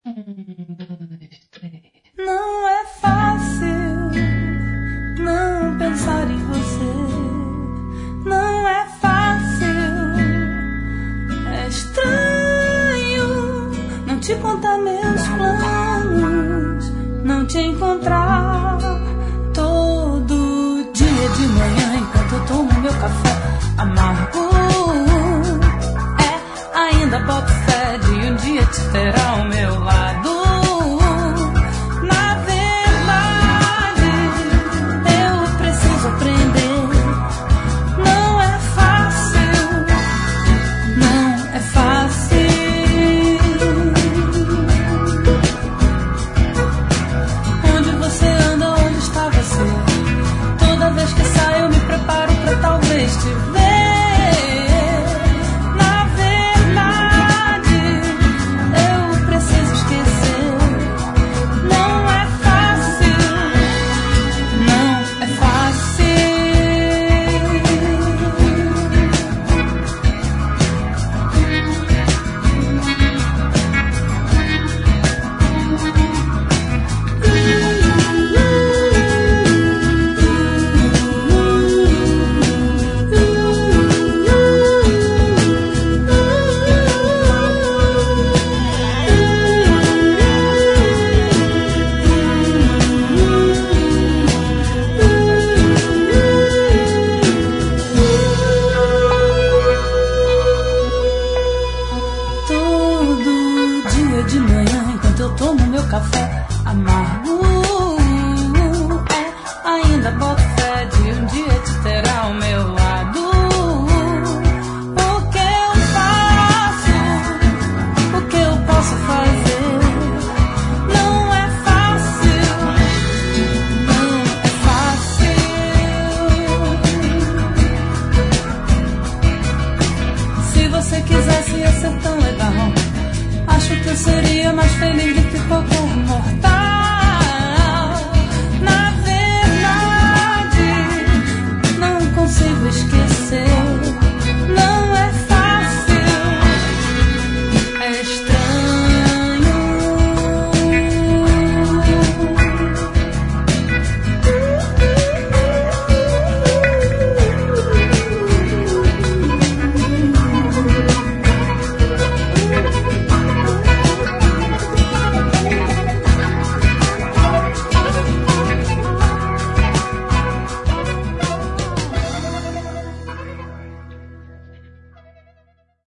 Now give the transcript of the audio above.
Dois, três. Não é fácil não pensar em você. Não é fácil. É estranho não te contar meus planos, não te encontrar todo dia de manhã enquanto eu tomo meu café amargo. Ainda boto fé de um dia te ter ao meu lado. Na verdade, eu preciso aprender. Não é fácil, não é fácil. Onde você anda, onde está você? Toda vez que saio eu me preparo pra talvez te ver. De manhã, enquanto eu tomo meu café amargo, ainda boto fé de um dia te ter ao meu lado. O que eu faço, o que eu posso fazer? Não é fácil, não é fácil. Se você quisesse ia ser tão legal. Acho que eu seria mais feliz do que qualquer mortal.